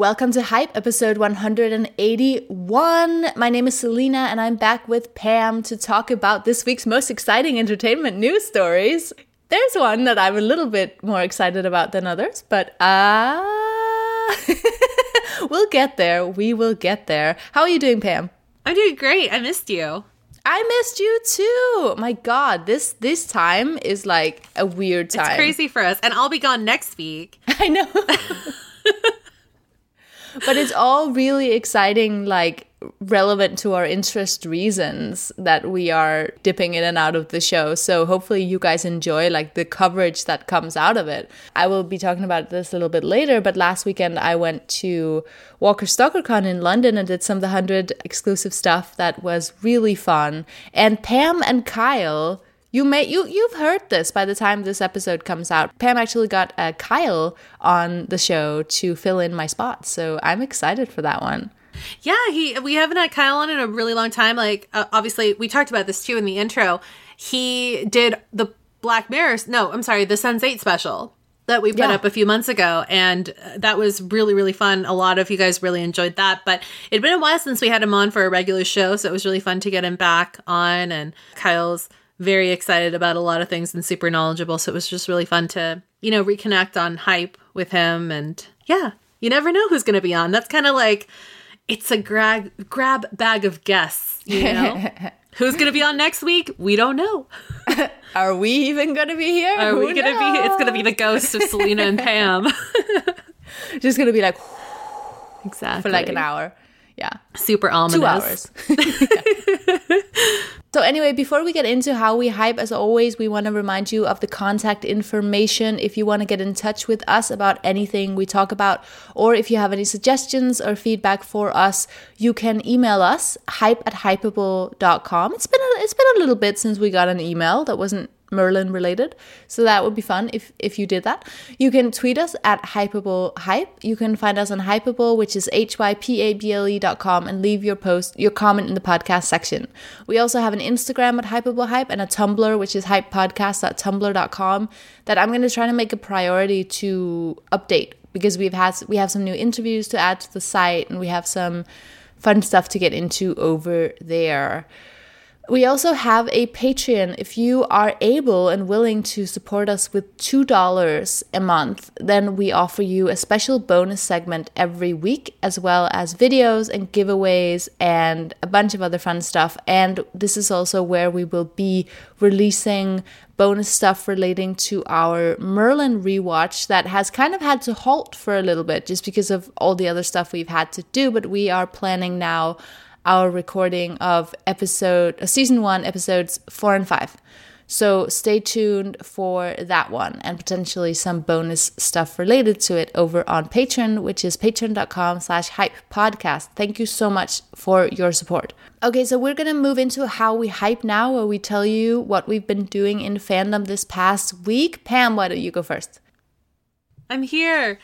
welcome to Hype, episode 181. My name is Selena, and I'm back with Pam to talk about this week's most exciting entertainment news stories. There's one that I'm a little bit more excited about than others, but we'll get there. We will get there. How are you doing, Pam? I'm doing great. I missed you. I missed you too. My God, this time is like a weird time. It's crazy for us, and I'll be gone next week. I know. But it's all really exciting, like relevant to our interest reasons that we are dipping in and out of the show. So hopefully you guys enjoy like the coverage that comes out of it. I will be talking about this a little bit later, but last weekend I went to Walker StalkerCon in London and did some of the 100 exclusive stuff that was really fun. And Pam and Kyle, you've heard this by the time this episode comes out. Pam actually got Kyle on the show to fill in my spot, so I'm excited for that one. Yeah, we haven't had Kyle on in a really long time. Like, obviously, we talked about this too in the intro. He did the the Sense8 special that we put up a few months ago, and that was really, really fun. A lot of you guys really enjoyed that, but it'd been a while since we had him on for a regular show, so it was really fun to get him back on, and Kyle's very excited about a lot of things and super knowledgeable. So it was just really fun to, reconnect on Hype with him. And yeah, you never know who's going to be on. That's kind of like, it's a grab bag of guests, Who's going to be on next week? We don't know. Are we even going to be here? Are we going to be? It's going to be the ghost of Selena and Pam. Just going to be like, exactly. For like an hour. Yeah. Super ominous. 2 hours. So anyway, before we get into how we hype, as always, we want to remind you of the contact information if you want to get in touch with us about anything we talk about, or if you have any suggestions or feedback for us, you can email us, hype@hypable.com. It's been a little bit since we got an email that wasn't Merlin related, so that would be fun if you did that. You can tweet us at hypablehype. You can find us on Hypable, which is hypable.com, and leave your comment in the podcast section. We also have an Instagram at hypablehype and a Tumblr, which is hypepodcast.tumblr.com, that I'm going to try to make a priority to update, because we have some new interviews to add to the site, and we have some fun stuff to get into over there. We also have a Patreon. If you are able and willing to support us with $2 a month, then we offer you a special bonus segment every week, as well as videos and giveaways and a bunch of other fun stuff. And this is also where we will be releasing bonus stuff relating to our Merlin rewatch that has kind of had to halt for a little bit just because of all the other stuff we've had to do. But we are planning now our recording of season 1, episodes 4 and 5. So stay tuned for that one and potentially some bonus stuff related to it over on Patreon, which is patreon.com/hypepodcast. Thank you so much for your support. Okay, so we're going to move into how we hype now, where we tell you what we've been doing in fandom this past week. Pam, why don't you go first? I'm here.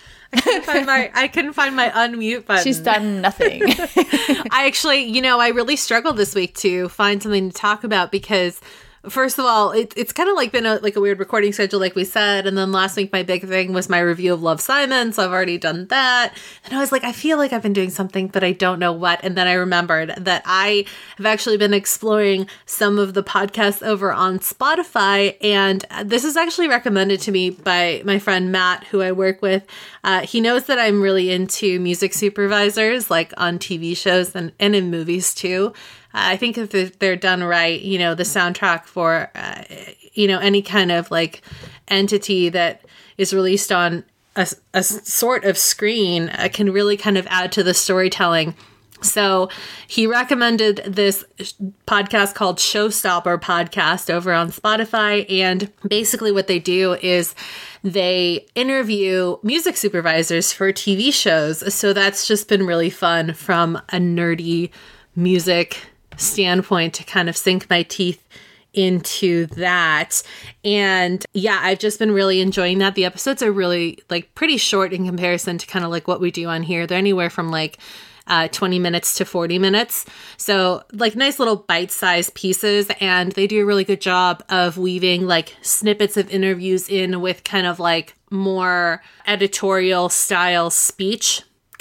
I couldn't find my unmute button. She's done nothing. I actually, I really struggled this week to find something to talk about because, first of all, it's kind of like been a weird recording schedule, like we said. And then last week, my big thing was my review of Love, Simon. So I've already done that. And I was like, I feel like I've been doing something, but I don't know what. And then I remembered that I have actually been exploring some of the podcasts over on Spotify. And this is actually recommended to me by my friend Matt, who I work with. He knows that I'm really into music supervisors, like on TV shows and in movies too. I think if they're done right, the soundtrack for, any kind of like entity that is released on a sort of screen can really kind of add to the storytelling. So he recommended this podcast called Showstopper Podcast over on Spotify. And basically what they do is they interview music supervisors for TV shows. So that's just been really fun from a nerdy music standpoint to kind of sink my teeth into that. And yeah, I've just been really enjoying that. The episodes are really like pretty short in comparison to kind of like what we do on here. They're anywhere from like 20 minutes to 40 minutes. So like nice little bite-sized pieces. And they do a really good job of weaving like snippets of interviews in with kind of like more editorial style speech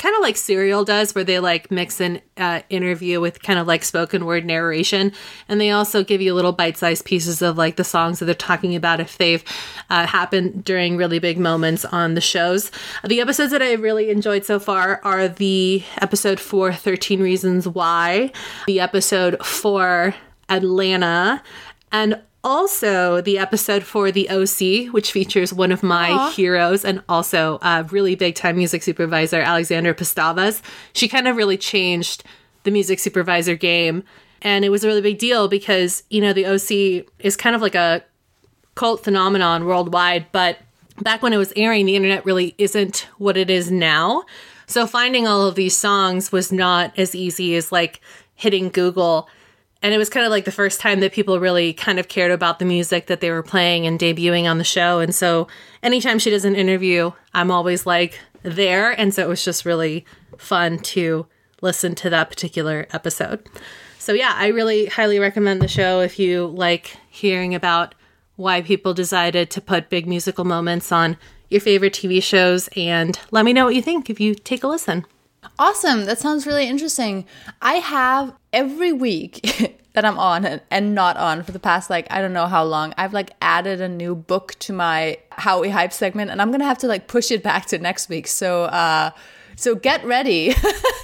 kind of like Serial does, where they like mix an interview with kind of like spoken word narration. And they also give you little bite-sized pieces of like the songs that they're talking about if they've happened during really big moments on the shows. The episodes that I really enjoyed so far are the episode for 13 Reasons Why, the episode for Atlanta, and also the episode for The OC, which features one of my heroes and also a really big time music supervisor, Alexandra Pastavas. She kind of really changed the music supervisor game. And it was a really big deal because, you know, The OC is kind of like a cult phenomenon worldwide. But back when it was airing, the internet really isn't what it is now. So finding all of these songs was not as easy as like hitting Google. And it was kind of like the first time that people really kind of cared about the music that they were playing and debuting on the show. And so anytime she does an interview, I'm always like there. And so it was just really fun to listen to that particular episode. So yeah, I really highly recommend the show if you like hearing about why people decided to put big musical moments on your favorite TV shows. And let me know what you think if you take a listen. Awesome. That sounds really interesting. I have every week that I'm on and not on for the past, like, I don't know how long, I've like added a new book to my How We Hype segment, and I'm going to have to like push it back to next week. So get ready.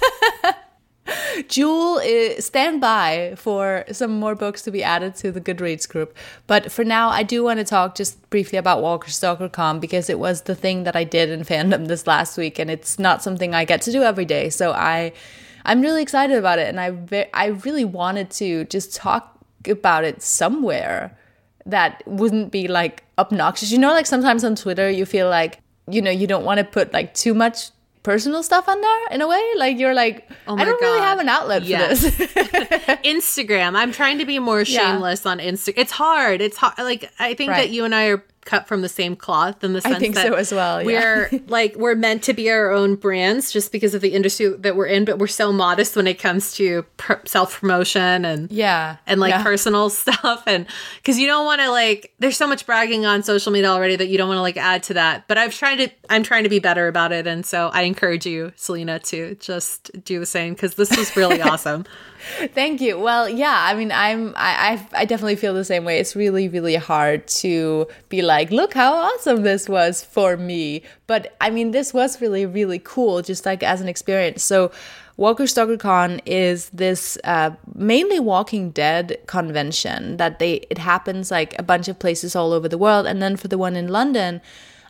Jewel, stand by for some more books to be added to the Goodreads group. But for now, I do want to talk just briefly about Walker Stalker Con because it was the thing that I did in fandom this last week, and it's not something I get to do every day. So I'm really excited about it, and I really wanted to just talk about it somewhere that wouldn't be like obnoxious. You know, like sometimes on Twitter you feel like, you know, you don't want to put like too much personal stuff on there in a way, like you're like, oh I don't really have an outlet for this. Instagram, I'm trying to be more shameless on Instagram. It's hard like I think that you and I are cut from the same cloth in the sense I think that so as well. We're meant to be our own brands just because of the industry that we're in, but we're so modest when it comes to self-promotion and personal stuff, and because you don't want to like, there's so much bragging on social media already that you don't want to like add to that. But I'm trying to be better about it, and so I encourage you, Selena, to just do the same because this was really awesome. Thank you. Well, yeah, I mean, I definitely feel the same way. It's really, really hard to be like, look how awesome this was for me. But I mean, this was really, really cool, just like as an experience. So Walker Stalker Con is this mainly Walking Dead convention that it happens like a bunch of places all over the world. And then for the one in London,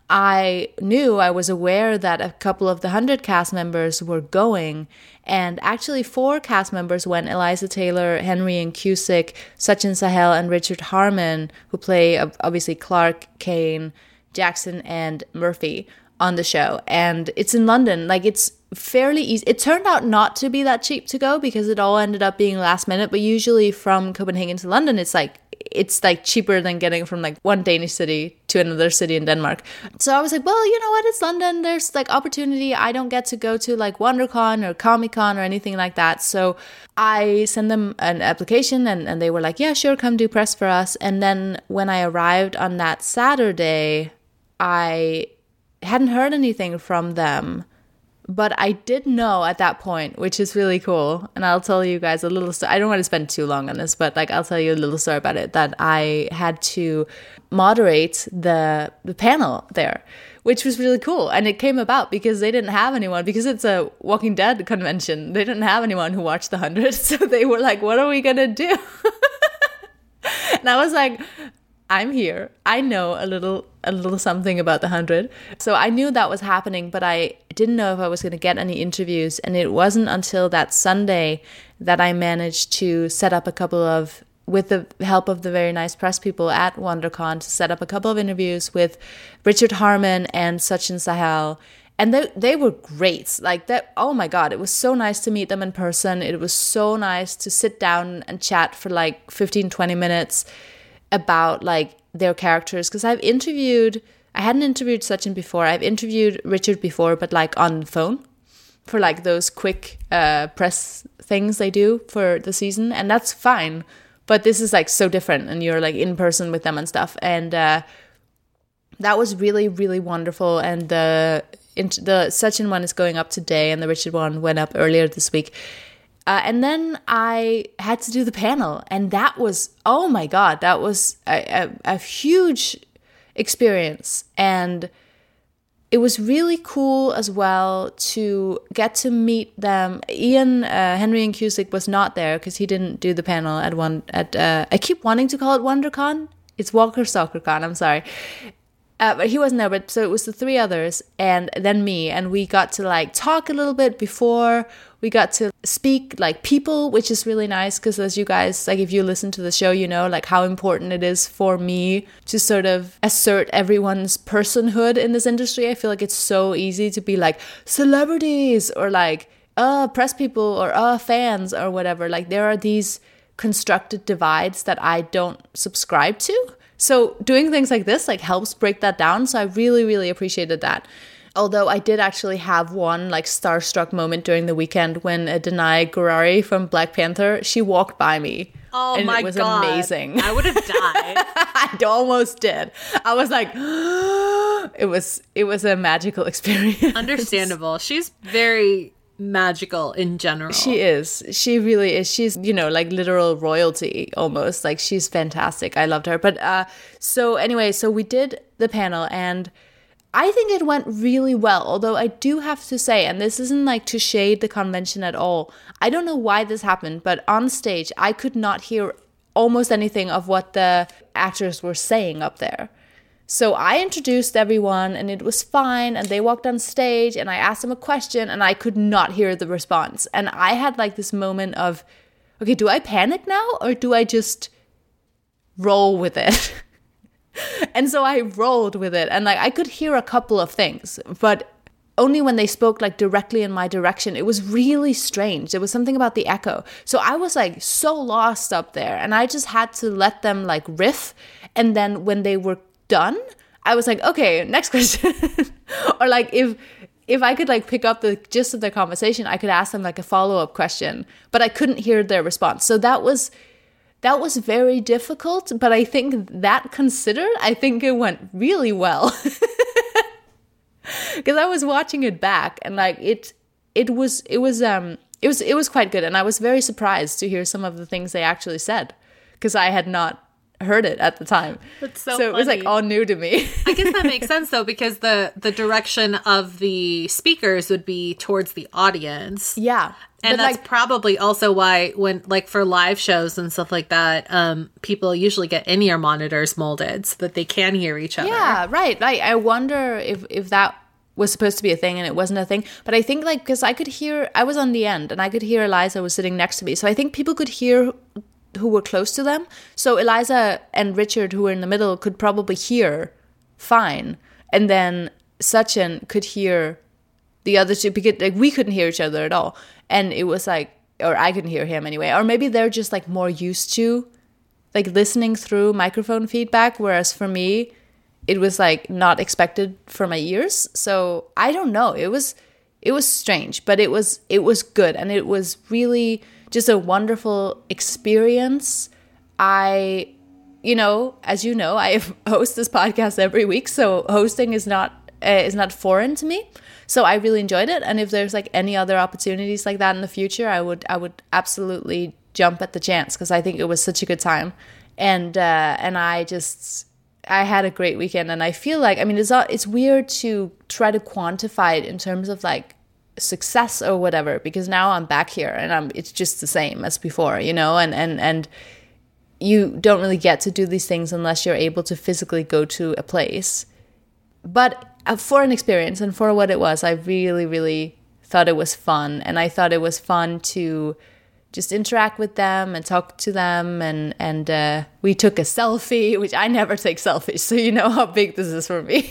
I was aware that a couple of the 100 cast members were going, and actually 4 cast members went: Eliza Taylor, Henry and Cusick, Sachin Sahel, and Richard Harmon, who play obviously Clark, Kane, Jackson, and Murphy on the show. And it's in London. Like, it's fairly easy. It turned out not to be that cheap to go because it all ended up being last minute, but usually from Copenhagen to London, it's like cheaper than getting from like one Danish city to another city in Denmark. So I was like, well, you know what? It's London. There's like opportunity. I don't get to go to like WonderCon or Comic-Con or anything like that. So I sent them an application and they were like, yeah, sure, come do press for us. And then when I arrived on that Saturday, I hadn't heard anything from them. But I did know at that point, which is really cool, and I'll tell you guys a little story. I don't want to spend too long on this, but like I'll tell you a little story about it, that I had to moderate the panel there, which was really cool. And it came about because they didn't have anyone, because it's a Walking Dead convention. They didn't have anyone who watched the 100, so they were like, what are we going to do? And I was like, I'm here. I know a little something about the 100. So I knew that was happening, but I didn't know if I was going to get any interviews. And it wasn't until that Sunday that I managed to set up with the help of the very nice press people at WonderCon, to set up a couple of interviews with Richard Harmon and Sachin Sahel. And they were great. Like that, oh my God, it was so nice to meet them in person. It was so nice to sit down and chat for like 15, 20 minutes about like their characters, because I hadn't interviewed Sachin before. I've interviewed Richard before, but like on the phone for like those quick press things they do for the season, and that's fine. But this is like so different, and you're like in person with them and stuff, and that was really, really wonderful. And the Sachin one is going up today, and the Richard one went up earlier this week. And then I had to do the panel, and that was, oh my God, that was a huge experience. And it was really cool as well to get to meet them. Ian, Henry and Cusick was not there because he didn't do the panel I keep wanting to call it WonderCon. It's Walker SoccerCon, I'm sorry. But he wasn't there, but so it was the three others and then me, and we got to like talk a little bit before. We got to speak like people, which is really nice because as you guys, like if you listen to the show, you know like how important it is for me to sort of assert everyone's personhood in this industry. I feel like it's so easy to be like celebrities or like press people or fans or whatever. Like there are these constructed divides that I don't subscribe to. So doing things like this like helps break that down. So I really, really appreciated that. Although I did actually have one like starstruck moment during the weekend when Denai Gurari from Black Panther, she walked by me. Oh and my it was God. Amazing. I would have died. I almost did. I was like, it was a magical experience. Understandable. She's very magical in general. She is. She really is. She's, you know, like literal royalty almost. Like she's fantastic. I loved her. But so anyway, so we did the panel and I think it went really well. Although I do have to say, and this isn't like to shade the convention at all. I don't know why this happened, but on stage, I could not hear almost anything of what the actors were saying up there. So I introduced everyone and it was fine, and they walked on stage and I asked them a question and I could not hear the response. And I had like this moment of, okay, do I panic now or do I just roll with it? And so I rolled with it, and like I could hear a couple of things, but only when they spoke like directly in my direction. It was really strange. There was something about the echo. So I was like so lost up there, and I just had to let them like riff. And then when they were done, I was like, okay, next question. Or like if I could like pick up the gist of their conversation, I could ask them like a follow-up question, but I couldn't hear their response. So that was very difficult, but I think that considered, I think it went really well. Because I was watching it back and like it was quite good, and I was very surprised to hear some of the things they actually said because I had not heard it at the time. That's so it was like all new to me. I guess that makes sense though, because the direction of the speakers would be towards the audience. Yeah. And that's like, probably also why when like for live shows and stuff like that, people usually get in-ear monitors molded so that they can hear each other. Yeah, right. Like I wonder if that was supposed to be a thing and it wasn't a thing. But I think like, because I was on the end and I could hear Eliza was sitting next to me. So I think people could hear who were close to them. So Eliza and Richard, who were in the middle, could probably hear fine. And then Sachin could hear the other two, because like we couldn't hear each other at all. And it was like, or I couldn't hear him anyway. Or maybe they're just like more used to like listening through microphone feedback. Whereas for me, it was like not expected for my ears. So I don't know. It was strange, but it was good. And it was really just a wonderful experience. As you know, I host this podcast every week. So hosting is not foreign to me. So I really enjoyed it. And if there's like any other opportunities like that in the future, I would absolutely jump at the chance, because I think it was such a good time. And I had a great weekend. And I feel like, I mean, it's weird to try to quantify it in terms of like success or whatever, because now I'm back here and it's just the same as before, you know, and you don't really get to do these things unless you're able to physically go to a place. But for an experience and for what it was, I really, really thought it was fun. And I thought it was fun to just interact with them and talk to them. And we took a selfie, which I never take selfies. So you know how big this is for me.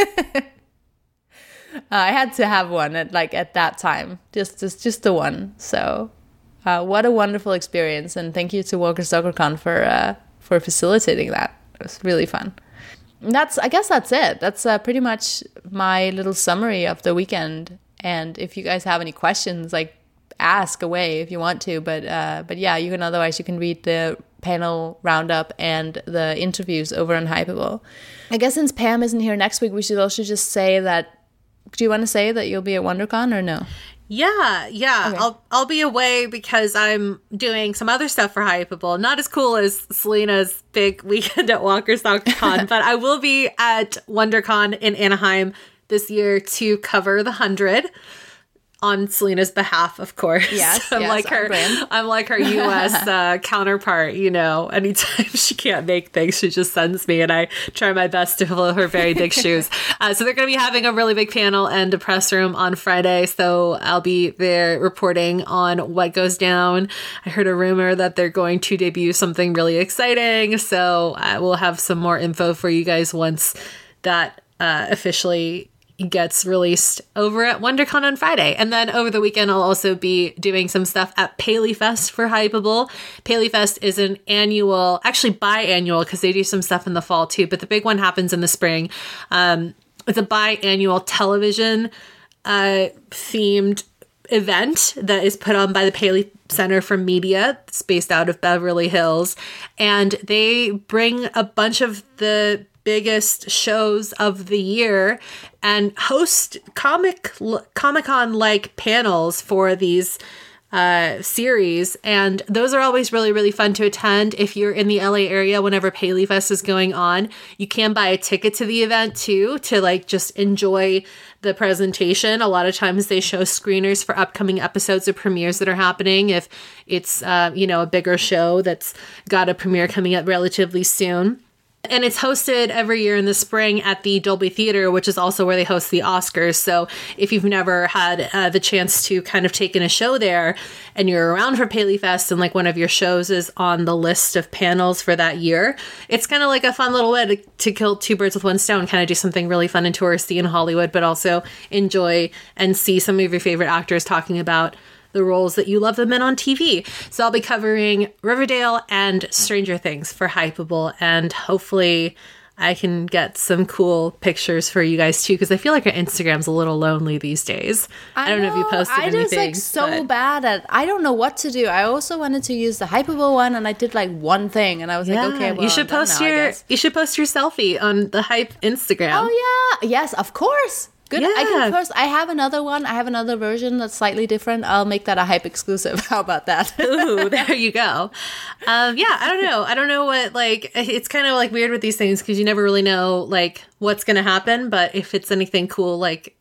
I had to have one at that time, just the one. So what a wonderful experience. And thank you to Walker SoccerCon for facilitating that. It was really fun. I guess that's it. That's pretty much my little summary of the weekend. And if you guys have any questions, like ask away if you want to. But yeah, you can read the panel roundup and the interviews over on Hypable. I guess since Pam isn't here next week, we should also just say that Do you want to say that you'll be at WonderCon or no? Yeah. Okay. I'll be away because I'm doing some other stuff for Hypeable. Not as cool as Selena's big weekend at WonkerSockCon, but I will be at WonderCon in Anaheim this year to cover the 100 on Selena's behalf, of course. Yes, I'm like her US counterpart, you know. Anytime she can't make things, she just sends me, and I try my best to fill her very big shoes. So they're going to be having a really big panel and a press room on Friday, so I'll be there reporting on what goes down. I heard a rumor that they're going to debut something really exciting, so we'll have some more info for you guys once that officially gets released over at WonderCon on Friday. And then over the weekend, I'll also be doing some stuff at PaleyFest for Hypeable. PaleyFest is an annual, actually biannual, because they do some stuff in the fall too, but the big one happens in the spring. It's a biannual television themed event that is put on by the Paley Center for Media. It's based out of Beverly Hills. And they bring a bunch of the biggest shows of the year and host Comic-Con like panels for these series, and those are always really, really fun to attend. If you're in the LA area whenever PaleyFest is going on, you can buy a ticket to the event too, to like just enjoy the presentation. A lot of times they show screeners for upcoming episodes or premieres that are happening if it's a bigger show that's got a premiere coming up relatively soon. And it's hosted every year in the spring at the Dolby Theater, which is also where they host the Oscars. So if you've never had the chance to kind of take in a show there and you're around for PaleyFest and like one of your shows is on the list of panels for that year, it's kind of like a fun little way to kill two birds with one stone, kind of do something really fun and touristy in Hollywood, but also enjoy and see some of your favorite actors talking about the roles that you love them in on TV. So I'll be covering Riverdale and Stranger Things for Hypeable, and hopefully I can get some cool pictures for you guys too, because I feel like our Instagram's a little lonely these days. I don't know if you posted anything. I just bad at, I don't know what to do. I also wanted to use the Hypeable one, and I did like one thing, and I was like, okay, well, you should post your selfie on the Hype Instagram. Oh yeah, yes, of course. Good. Yeah. I can post. I have another one. I have another version that's slightly different. I'll make that a Hype exclusive. How about that? Ooh, there you go. I don't know. I don't know what, like, it's kind of like weird with these things because you never really know like what's going to happen. But if it's anything cool,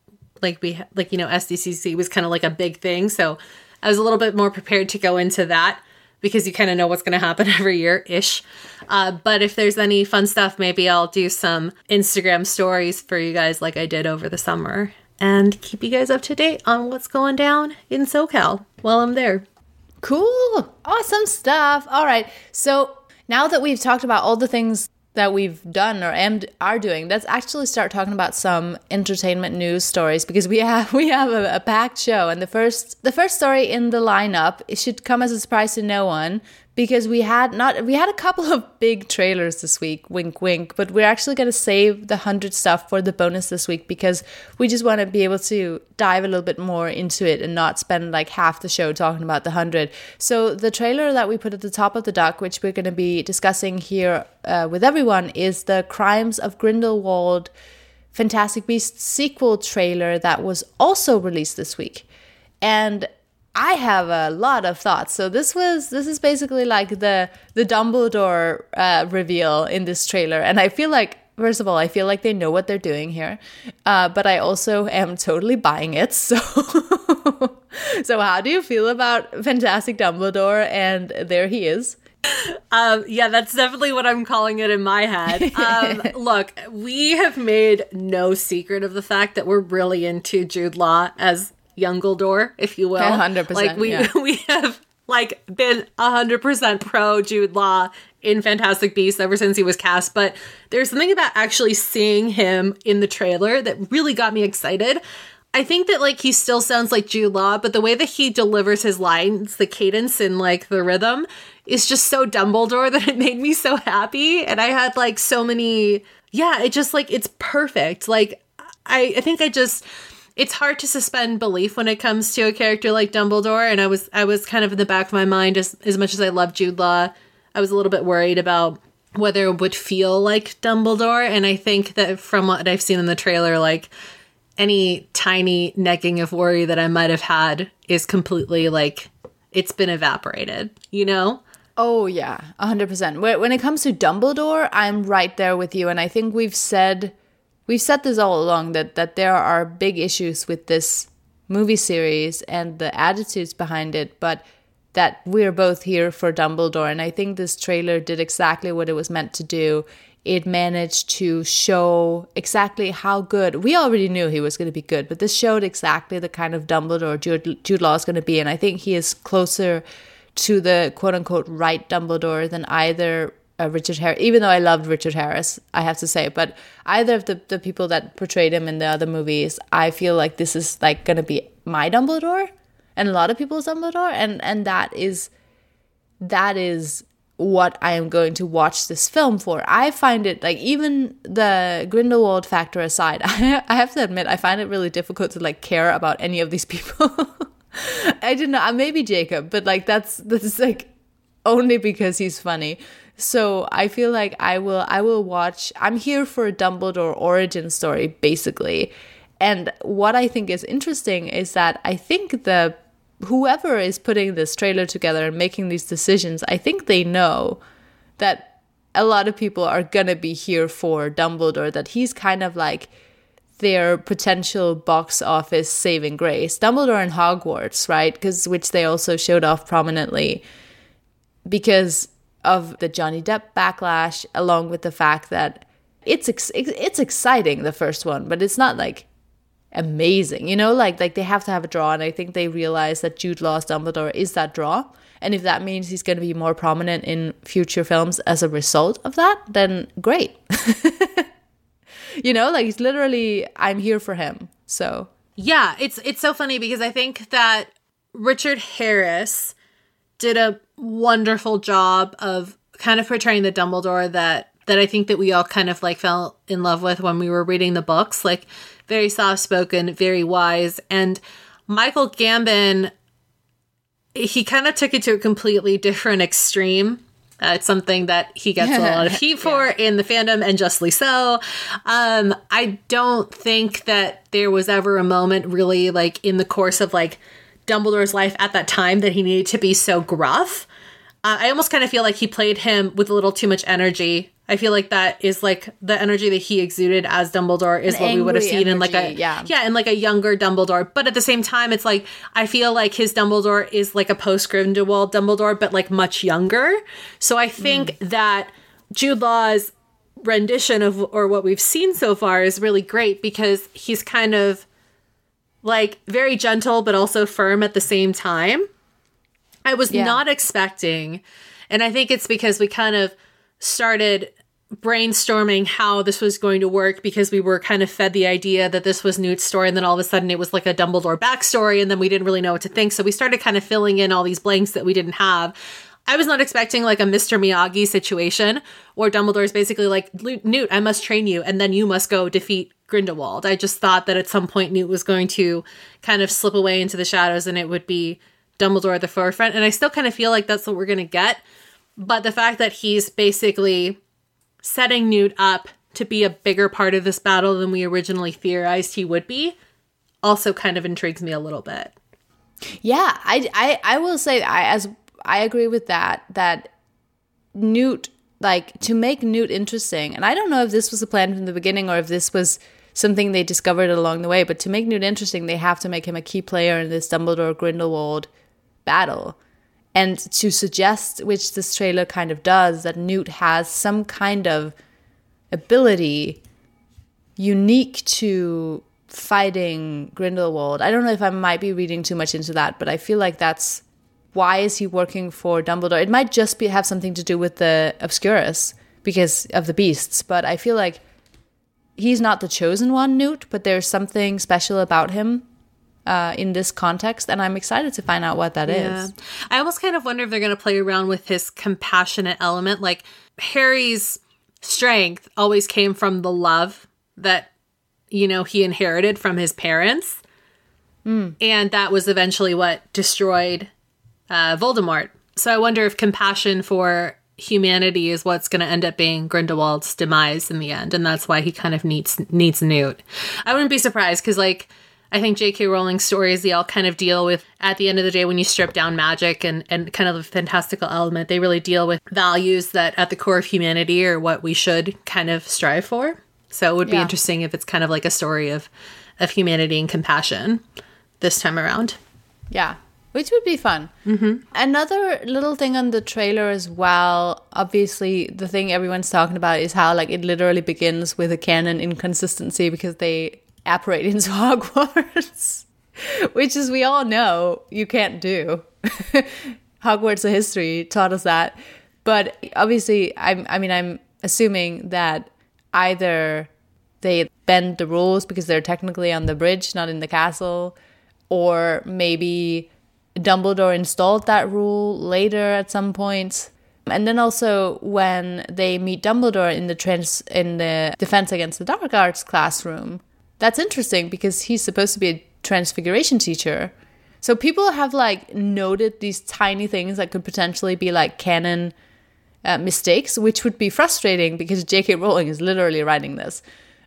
SDCC was kind of like a big thing. So I was a little bit more prepared to go into that, because you kind of know what's going to happen every year-ish. But if there's any fun stuff, maybe I'll do some Instagram stories for you guys like I did over the summer and keep you guys up to date on what's going down in SoCal while I'm there. Cool. Awesome stuff. All right. So now that we've talked about all the things that we've done or are doing, let's actually start talking about some entertainment news stories, because we have a packed show. And the first story in the lineup, it should come as a surprise to no one, because we had a couple of big trailers this week, wink wink, but we're actually going to save the 100 stuff for the bonus this week, because we just want to be able to dive a little bit more into it and not spend like half the show talking about the 100. So the trailer that we put at the top of the doc, which we're going to be discussing here with everyone, is the Crimes of Grindelwald Fantastic Beasts sequel trailer that was also released this week. And I have a lot of thoughts. So this is basically like the Dumbledore reveal in this trailer. And I feel like, first of all, I feel like they know what they're doing here. But I also am totally buying it. So so how do you feel about Fantastic Dumbledore? And there he is. That's definitely what I'm calling it in my head. Look, we have made no secret of the fact that we're really into Jude Law as Youngledore, if you will. 100%. Like we have like been 100% pro Jude Law in Fantastic Beasts ever since he was cast. But there's something about actually seeing him in the trailer that really got me excited. I think that like he still sounds like Jude Law, but the way that he delivers his lines, the cadence and like the rhythm is just so Dumbledore that it made me so happy. And I had like so many, it just like, it's perfect. Like I think it's hard to suspend belief when it comes to a character like Dumbledore. And I was kind of in the back of my mind, as much as I love Jude Law, I was a little bit worried about whether it would feel like Dumbledore. And I think that from what I've seen in the trailer, like any tiny negging of worry that I might have had is completely like, it's been evaporated, you know? Oh, yeah, 100%. When it comes to Dumbledore, I'm right there with you. And I think we've said this all along, that there are big issues with this movie series and the attitudes behind it, but that we're both here for Dumbledore. And I think this trailer did exactly what it was meant to do. It managed to show exactly how good. We already knew he was going to be good, but this showed exactly the kind of Dumbledore Jude Law is going to be. And I think he is closer to the quote-unquote right Dumbledore than either Richard Harris, even though I loved Richard Harris, I have to say. But either of the people that portrayed him in the other movies, I feel like this is like going to be my Dumbledore and a lot of people's Dumbledore. And that is what I am going to watch this film for. I find it, like, even the Grindelwald factor aside, I have to admit, I find it really difficult to like care about any of these people. I didn't know, maybe Jacob, but like that's like only because he's funny. So I feel like I will watch. I'm here for a Dumbledore origin story, basically. And what I think is interesting is that I think whoever is putting this trailer together and making these decisions, I think they know that a lot of people are gonna be here for Dumbledore, that he's kind of like their potential box office saving grace. Dumbledore and Hogwarts, right? Which they also showed off prominently because of the Johnny Depp backlash, along with the fact that it's exciting, the first one, but it's not like amazing, you know, like they have to have a draw, and I think they realize that Jude Law's Dumbledore is that draw, and if that means he's going to be more prominent in future films as a result of that, then great. You know, like, it's literally, I'm here for him. So yeah, it's so funny because I think that Richard Harris did a wonderful job of kind of portraying the Dumbledore that I think that we all kind of like fell in love with when we were reading the books, like very soft-spoken, very wise. And Michael Gambon, he kind of took it to a completely different extreme. It's something that he gets a lot of heat for in the fandom, and justly so. I don't think that there was ever a moment really like in the course of like Dumbledore's life at that time that he needed to be so gruff. I almost kind of feel like he played him with a little too much energy. I feel like that is like the energy that he exuded as Dumbledore is what we would have seen in like in like a younger Dumbledore. But at the same time, it's like, I feel like his Dumbledore is like a post Grindelwald Dumbledore, but like much younger. So I think that Jude Law's rendition of, or what we've seen so far, is really great because he's kind of like very gentle, but also firm at the same time. I was not expecting, and I think it's because we kind of started brainstorming how this was going to work because we were kind of fed the idea that this was Newt's story, and then all of a sudden it was like a Dumbledore backstory, and then we didn't really know what to think. So we started kind of filling in all these blanks that we didn't have. I was not expecting like a Mr. Miyagi situation where Dumbledore's basically like, Newt, I must train you, and then you must go defeat Grindelwald. I just thought that at some point Newt was going to kind of slip away into the shadows and it would be Dumbledore at the forefront. And I still kind of feel like that's what we're going to get. But the fact that he's basically setting Newt up to be a bigger part of this battle than we originally theorized he would be also kind of intrigues me a little bit. Yeah, I will say I agree with that Newt, like, to make Newt interesting, and I don't know if this was a plan from the beginning or if this was something they discovered along the way, but to make Newt interesting, they have to make him a key player in this Dumbledore-Grindelwald battle. And to suggest, which this trailer kind of does, that Newt has some kind of ability unique to fighting Grindelwald. I don't know if I might be reading too much into that, but I feel like that's, why is he working for Dumbledore? It might just have something to do with the Obscurus because of the beasts, but I feel like he's not the chosen one, Newt, but there's something special about him in this context, and I'm excited to find out what that is. I almost kind of wonder if they're going to play around with his compassionate element. Like, Harry's strength always came from the love that, you know, he inherited from his parents. And that was eventually what destroyed Voldemort. So I wonder if compassion for humanity is what's going to end up being Grindelwald's demise in the end, and that's why he kind of needs Newt. I wouldn't be surprised, because like I think J.K. Rowling's stories, they all kind of deal with, at the end of the day, when you strip down magic and kind of the fantastical element, they really deal with values that at the core of humanity are what we should kind of strive for. So it would be interesting if it's kind of like a story of humanity and compassion this time around. Yeah, which would be fun. Mm-hmm. Another little thing on the trailer as well, obviously the thing everyone's talking about is how like it literally begins with a canon inconsistency because they apparate into Hogwarts, which, as we all know, you can't do. Hogwarts of history taught us that. But obviously, I'm assuming that either they bend the rules because they're technically on the bridge, not in the castle, or maybe Dumbledore installed that rule later at some point. And then also when they meet Dumbledore in the Defense Against the Dark Arts classroom, that's interesting because he's supposed to be a transfiguration teacher. So people have like noted these tiny things that could potentially be like canon mistakes, which would be frustrating because J.K. Rowling is literally writing this.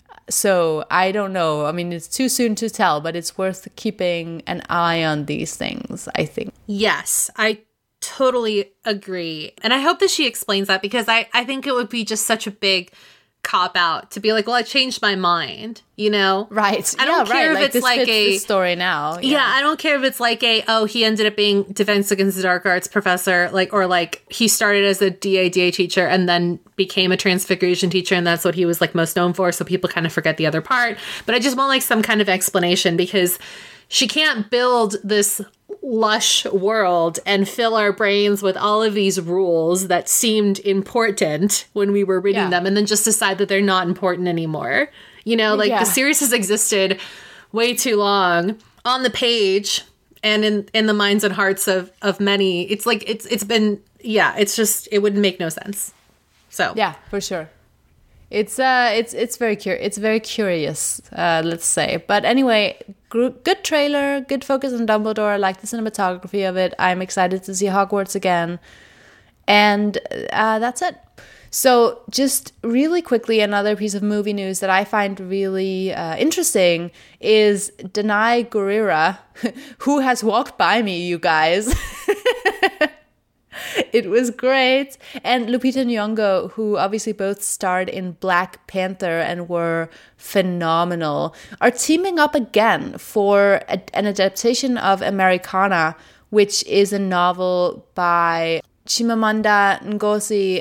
So I don't know. I mean, it's too soon to tell, but it's worth keeping an eye on these things, I think. Yes, I totally agree. And I hope that she explains that, because I think it would be just such a big cop out to be like, well, I changed my mind, you know? Right. I don't care if it's like a story now. Yeah, I don't care if it's like he ended up being Defense Against the Dark Arts professor, like, or like he started as a DA teacher and then became a transfiguration teacher, and that's what he was like most known for, so people kind of forget the other part. But I just want like some kind of explanation, because she can't build this lush world and fill our brains with all of these rules that seemed important when we were reading them, and then just decide that they're not important anymore. You know, like the series has existed way too long on the page and in the minds and hearts of many. It's like it's been it wouldn't make no sense. So yeah, for sure. It's very curious, let's say. But anyway, good trailer, good focus on Dumbledore. I like the cinematography of it. I'm excited to see Hogwarts again. And that's it. So just really quickly, another piece of movie news that I find really interesting is Danai Gurira, who has walked by me, you guys. It was great. And Lupita Nyong'o, who obviously both starred in Black Panther and were phenomenal, are teaming up again for an adaptation of Americana, which is a novel by Chimamanda Ngozi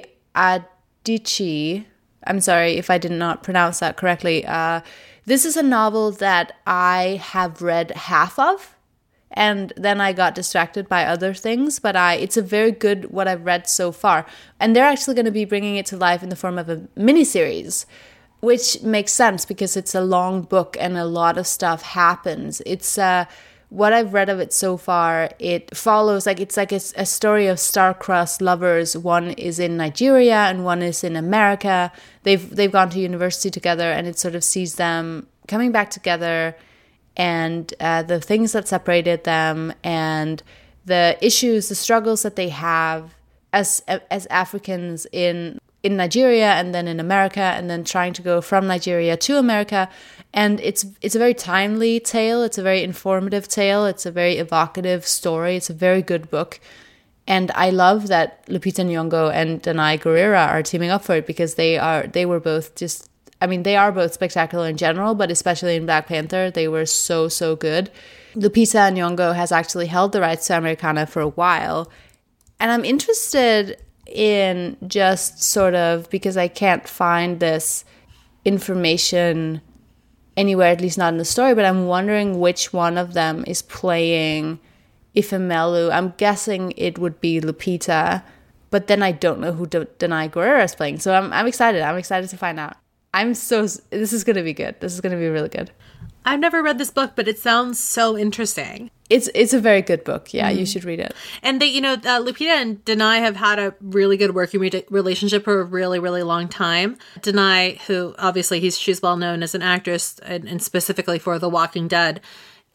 Adichie. I'm sorry if I did not pronounce that correctly. This is a novel that I have read half of, and then I got distracted by other things, but it's a very good what I've read so far. And they're actually going to be bringing it to life in the form of a miniseries, which makes sense because it's a long book and a lot of stuff happens. It's what I've read of it so far, it follows, it's like a story of star-crossed lovers. One is in Nigeria and one is in America. They've gone to university together, and it sort of sees them coming back together, and the things that separated them, and the issues, the struggles that they have as Africans in Nigeria and then in America, and then trying to go from Nigeria to America. And it's a very timely tale. It's a very informative tale. It's a very evocative story. It's a very good book. And I love that Lupita Nyong'o and Danai Gurira are teaming up for it, because they were both just, they are both spectacular in general, but especially in Black Panther, they were so, so good. Lupita Nyong'o has actually held the rights to Americana for a while. And I'm interested in just sort of, because I can't find this information anywhere, at least not in the story, but I'm wondering which one of them is playing Ifemelu. I'm guessing it would be Lupita, but then I don't know who Danai Gurira is playing. So I'm excited. I'm excited to find out. This is going to be good. This is going to be really good. I've never read this book, but it sounds so interesting. It's a very good book. Yeah, you should read it. And they, Lupita and Danai have had a really good working relationship for a really, really long time. Danai, who obviously she's well known as an actress, and specifically for The Walking Dead,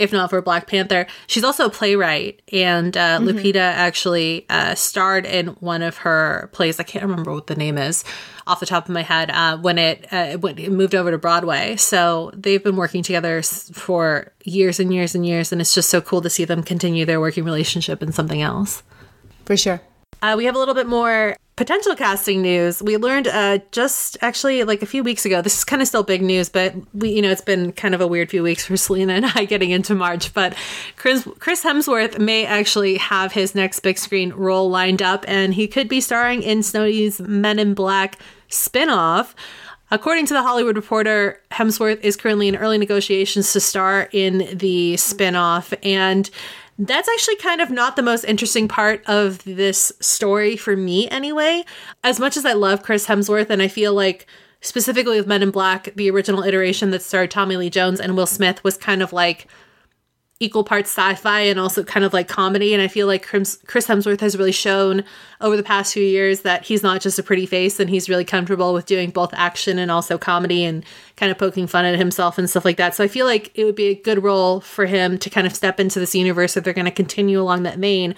if not for Black Panther. She's also a playwright, and Lupita actually starred in one of her plays. I can't remember what the name is off the top of my head when it moved over to Broadway. So they've been working together for years and years and years, and it's just so cool to see them continue their working relationship in something else. For sure. We have a little bit more potential casting news. We learned just actually like a few weeks ago. This is kind of still big news, but it's been kind of a weird few weeks for Selena and I getting into March. But Chris Hemsworth may actually have his next big screen role lined up, and he could be starring in Sony's Men in Black spinoff. According to The Hollywood Reporter, Hemsworth is currently in early negotiations to star in the spinoff, and that's actually kind of not the most interesting part of this story for me anyway. As much as I love Chris Hemsworth, and I feel like specifically with Men in Black, the original iteration that starred Tommy Lee Jones and Will Smith was kind of like equal parts sci-fi and also kind of like comedy. And I feel like Chris Hemsworth has really shown over the past few years that he's not just a pretty face, and he's really comfortable with doing both action and also comedy and kind of poking fun at himself and stuff like that. So I feel like it would be a good role for him to kind of step into this universe if they're going to continue along that vein.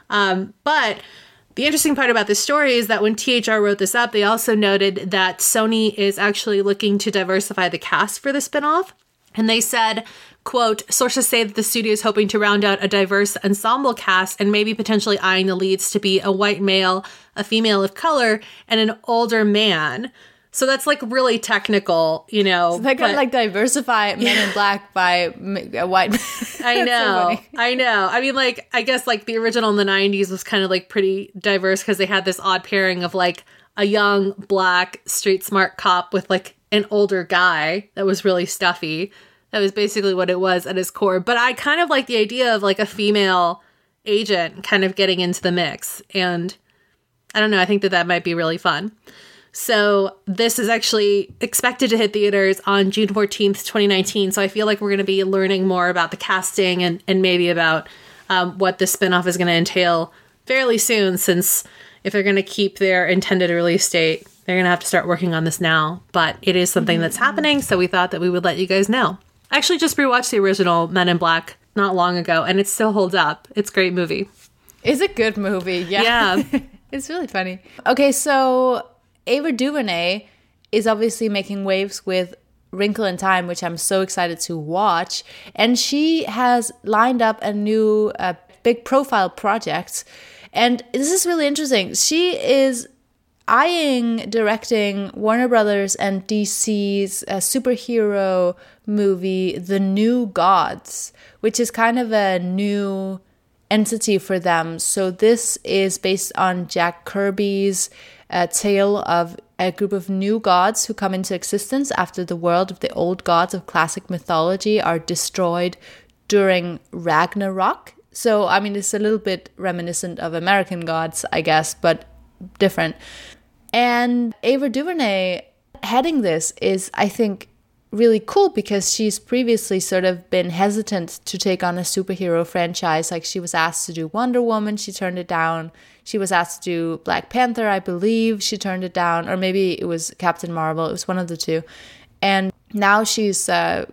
But the interesting part about this story is that when THR wrote this up, they also noted that Sony is actually looking to diversify the cast for the spinoff. And they said, quote, sources say that the studio is hoping to round out a diverse ensemble cast and maybe potentially eyeing the leads to be a white male, a female of color, and an older man. So that's like really technical, So they got like diversify Men in Black by a white man. I know. So I know. I mean, like, I guess like the original in the 90s was kind of like pretty diverse because they had this odd pairing of like a young black street smart cop with like an older guy that was really stuffy. That was basically what it was at its core. But I kind of like the idea of like a female agent kind of getting into the mix. And I don't know, I think that might be really fun. So this is actually expected to hit theaters on June 14th, 2019. So I feel like we're going to be learning more about the casting and maybe about what the spinoff is going to entail fairly soon, since if they're going to keep their intended release date, they're going to have to start working on this now. But it is something that's happening, so we thought that we would let you guys know. I actually just rewatched the original Men in Black not long ago, and it still holds up. It's a great movie. It's a good movie, yeah. It's really funny. Okay, so Ava DuVernay is obviously making waves with Wrinkle in Time, which I'm so excited to watch. And she has lined up a new big profile project. And this is really interesting. She is eyeing directing Warner Brothers and DC's superhero movie, The New Gods, which is kind of a new entity for them. So this is based on Jack Kirby's tale of a group of new gods who come into existence after the world of the old gods of classic mythology are destroyed during Ragnarok. So, I mean, it's a little bit reminiscent of American Gods, I guess, but different. And Ava DuVernay heading this is, I think, really cool because she's previously sort of been hesitant to take on a superhero franchise. Like, she was asked to do Wonder Woman, she turned it down. She was asked to do Black Panther, I believe, she turned it down. Or maybe it was Captain Marvel, it was one of the two. And now she's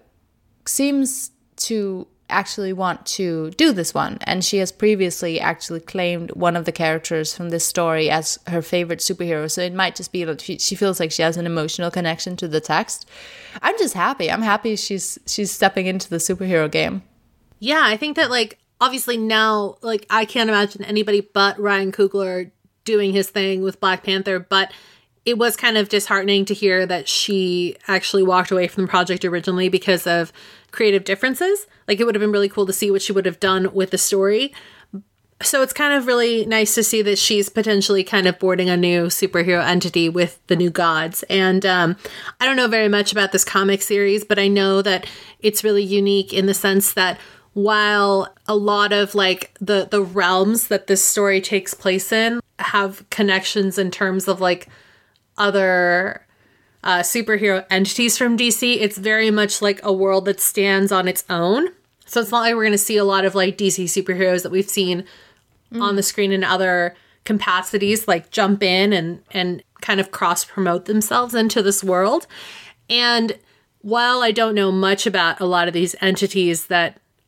seems to actually want to do this one, and she has previously actually claimed one of the characters from this story as her favorite superhero. So it might just be that she feels like she has an emotional connection to the text. I'm just happy. I'm happy she's stepping into the superhero game. Yeah, I think that, like, obviously now, like, I can't imagine anybody but Ryan Coogler doing his thing with Black Panther, but it was kind of disheartening to hear that she actually walked away from the project originally because of creative differences. Like, it would have been really cool to see what she would have done with the story. So it's kind of really nice to see that she's potentially kind of boarding a new superhero entity with the New Gods. And I don't know very much about this comic series, but I know that it's really unique in the sense that while a lot of like the realms that this story takes place in have connections in terms of like other superhero entities from DC, it's very much like a world that stands on its own. So it's not like we're going to see a lot of like DC superheroes that we've seen on the screen in other capacities, like jump in and kind of cross promote themselves into this world. And while I don't know much about a lot of these entities that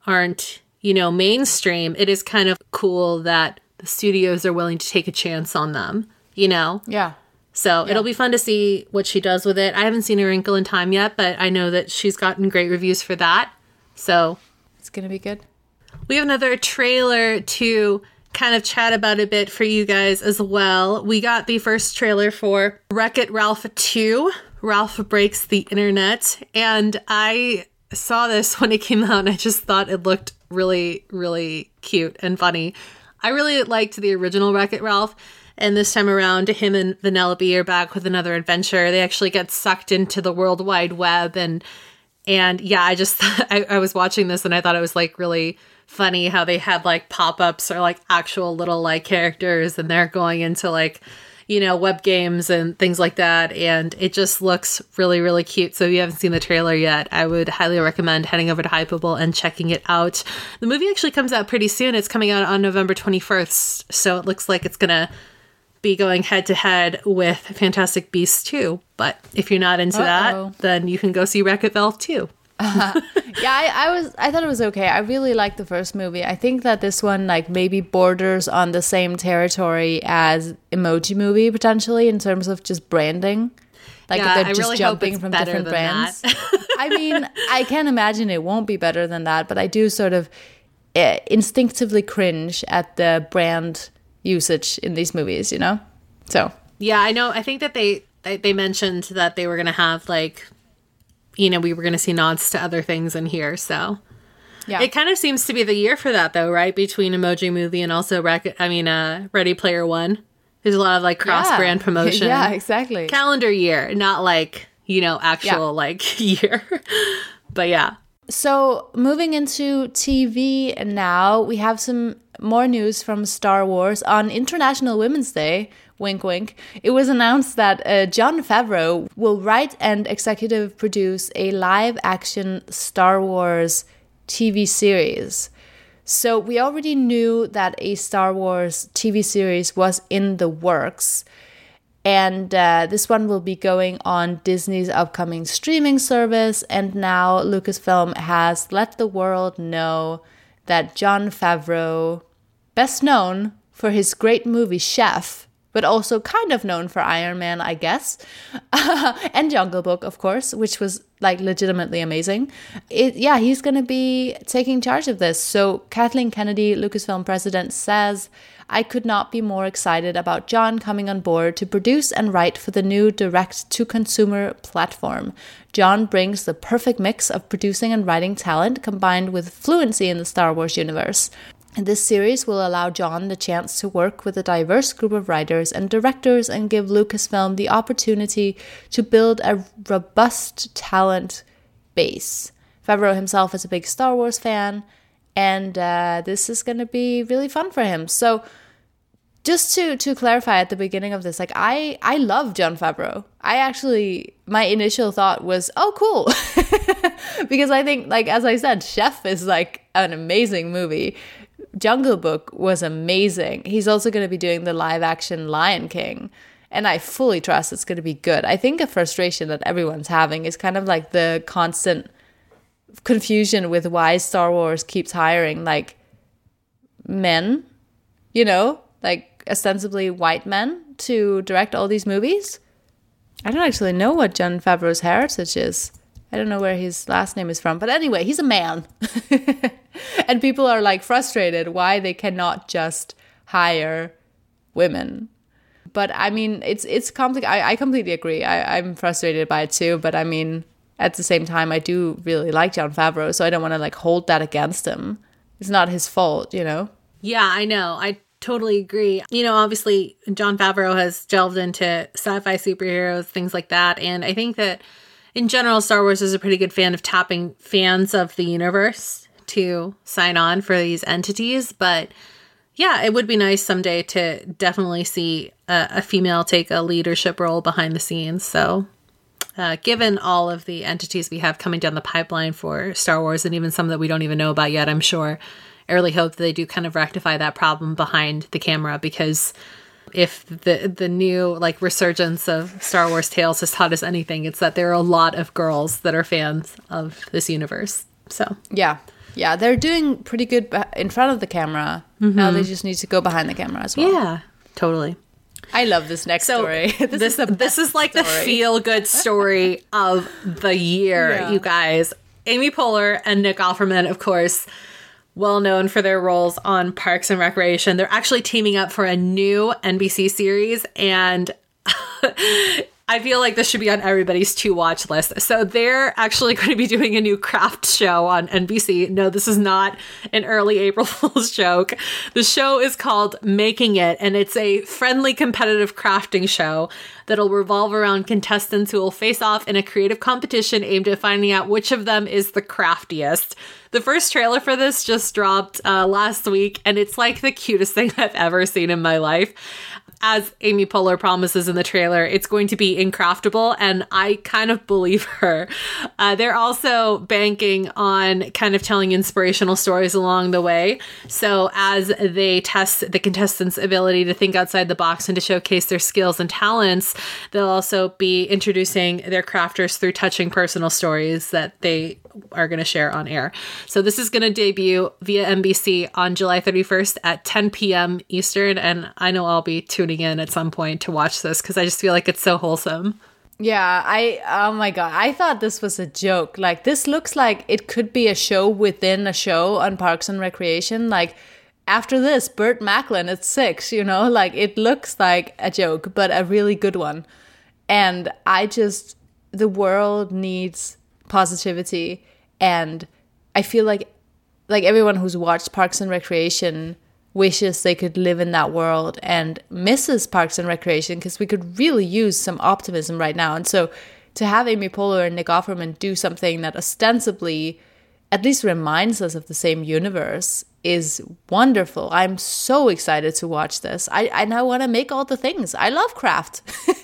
aren't, mainstream, it is kind of cool that the studios are willing to take a chance on them, Yeah. So it'll be fun to see what she does with it. I haven't seen A Wrinkle in Time yet, but I know that she's gotten great reviews for that. So it's going to be good. We have another trailer to kind of chat about a bit for you guys as well. We got the first trailer for Wreck-It Ralph 2, Ralph Breaks the Internet. And I saw this when it came out and I just thought it looked really, really cute and funny. I really liked the original Wreck-It Ralph. And this time around, him and Vanellope are back with another adventure. They actually get sucked into the World Wide Web. And yeah, I was watching this and I thought it was like really funny how they had like pop-ups or like actual little like characters and they're going into like, web games and things like that. And it just looks really, really cute. So if you haven't seen the trailer yet, I would highly recommend heading over to Hypable and checking it out. The movie actually comes out pretty soon. It's coming out on November 21st. So it looks like it's going to be going head to head with Fantastic Beasts 2. But if you're not into that, then you can go see Wreck-It Ralph 2. Yeah, I thought it was okay. I really liked the first movie. I think that this one like maybe borders on the same territory as Emoji Movie potentially in terms of just branding. Like they're just really jumping from different brands. I mean, I can't imagine it won't be better than that, but I do sort of instinctively cringe at the brand usage in these movies, So yeah, I know. I think that they mentioned that they were going to have like, we were going to see nods to other things in here. So yeah, it kind of seems to be the year for that though, right? Between Emoji Movie and also Ready Player One. There's a lot of like cross brand promotion. Yeah, exactly. Calendar year, not like, actual like year. But yeah. So moving into TV now, we have some more news from Star Wars. On International Women's Day, wink wink, it was announced that Jon Favreau will write and executive produce a live-action Star Wars TV series. So we already knew that a Star Wars TV series was in the works. And this one will be going on Disney's upcoming streaming service. And now Lucasfilm has let the world know that Jon Favreau, best known for his great movie Chef, but also kind of known for Iron Man, I guess, and Jungle Book, of course, which was like legitimately amazing. He's going to be taking charge of this. So Kathleen Kennedy, Lucasfilm president, says, "I could not be more excited about Jon coming on board to produce and write for the new direct-to-consumer platform. Jon brings the perfect mix of producing and writing talent combined with fluency in the Star Wars universe. And this series will allow Jon the chance to work with a diverse group of writers and directors and give Lucasfilm the opportunity to build a robust talent base." Favreau himself is a big Star Wars fan, and this is going to be really fun for him. So just to clarify at the beginning of this, like I love Jon Favreau. My initial thought was, oh, cool. Because I think, like, as I said, Chef is like an amazing movie. Jungle Book was amazing. He's also going to be doing the live action Lion King. And I fully trust it's going to be good. I think a frustration that everyone's having is kind of like the constant confusion with why Star Wars keeps hiring like men, like ostensibly white men to direct all these movies. I don't actually know what Jon Favreau's heritage is. I don't know where his last name is from. But anyway, he's a man. And people are like frustrated why they cannot just hire women. But I mean, it's complicated. I completely agree. I'm frustrated by it too. But I mean, at the same time, I do really like Jon Favreau. So I don't want to like hold that against him. It's not his fault, Yeah, I know. I totally agree. Obviously, Jon Favreau has delved into sci-fi superheroes, things like that. And I think that in general, Star Wars is a pretty good fan of tapping fans of the universe to sign on for these entities. But yeah, it would be nice someday to definitely see a female take a leadership role behind the scenes. So given all of the entities we have coming down the pipeline for Star Wars, and even some that we don't even know about yet, I'm sure, I really hope that they do kind of rectify that problem behind the camera, because if the new like resurgence of Star Wars tales has taught us anything, it's that there are a lot of girls that are fans of this universe. So yeah, Yeah, they're doing pretty good in front of the camera. Now they just need to go behind the camera as well. Yeah, totally. I love this next story. This is like the feel-good story of the year, you guys. Amy Poehler and Nick Offerman, of course, well known for their roles on Parks and Recreation. They're actually teaming up for a new NBC series, and I feel like this should be on everybody's to-watch list. So they're actually going to be doing a new craft show on NBC. No, this is not an early April Fool's joke. The show is called Making It, and it's a friendly competitive crafting show that'll revolve around contestants who will face off in a creative competition aimed at finding out which of them is the craftiest. The first trailer for this just dropped last week, and it's like the cutest thing I've ever seen in my life. As Amy Poehler promises in the trailer, it's going to be incraftable, and I kind of believe her. They're also banking on kind of telling inspirational stories along the way. So as they test the contestants' ability to think outside the box and to showcase their skills and talents, they'll also be introducing their crafters through touching personal stories that they are going to share on air. So this is going to debut via NBC on July 31st at 10 p.m. Eastern, and I know I'll be tuning in at some point to watch this because I just feel like it's so wholesome. Yeah, oh my God, I thought this was a joke. Like, this looks like it could be a show within a show on Parks and Recreation. Like, after this, Burt Macklin at 6, you know? Like, it looks like a joke, but a really good one. And the world needs positivity, and I feel like everyone who's watched Parks and Recreation wishes they could live in that world and misses Parks and Recreation, because we could really use some optimism right now. And so to have Amy Poehler and Nick Offerman do something that ostensibly at least reminds us of the same universe is wonderful. I'm so excited to watch this. I now want to make all the things. I love craft.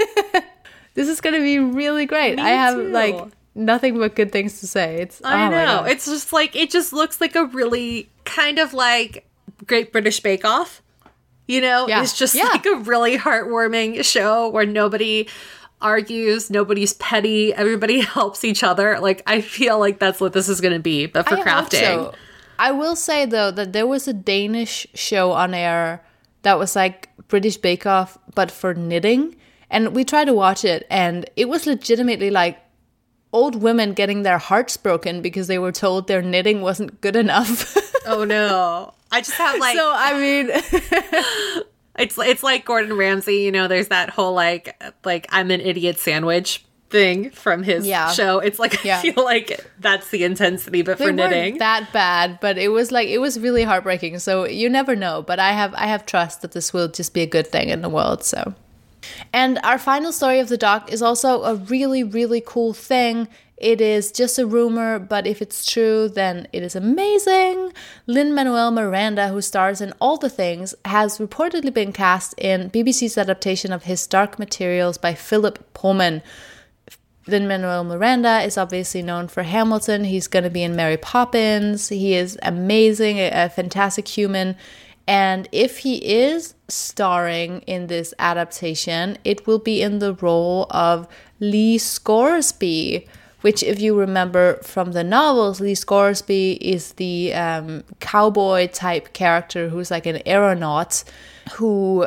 This is going to be really great. I have like nothing but good things to say. I know. It's just like, it just looks like a really kind of like Great British Bake Off. You know, it's just like a really heartwarming show where nobody argues, nobody's petty, everybody helps each other. Like, I feel like that's what this is going to be, but for crafting. Hope so. I will say, though, that there was a Danish show on air that was like British Bake Off, but for knitting. And we tried to watch it, and it was legitimately like old women getting their hearts broken because they were told their knitting wasn't good enough. Oh, no. I just have like... So, I mean... It's like Gordon Ramsay, you know, there's that whole like I'm an idiot sandwich thing from his show. It's like, I feel like that's the intensity, but for knitting. Weren't that bad, but it was really heartbreaking. So you never know, but I have trust that this will just be a good thing in the world, so... And our final story of the doc is also a really, really cool thing. It is just a rumor, but if it's true, then it is amazing. Lin-Manuel Miranda, who stars in All the Things, has reportedly been cast in BBC's adaptation of His Dark Materials by Philip Pullman. Lin-Manuel Miranda is obviously known for Hamilton. He's going to be in Mary Poppins. He is amazing, a fantastic human. And if he is starring in this adaptation, it will be in the role of Lee Scoresby, which, if you remember from the novels, Lee Scoresby is the cowboy-type character who's like an aeronaut who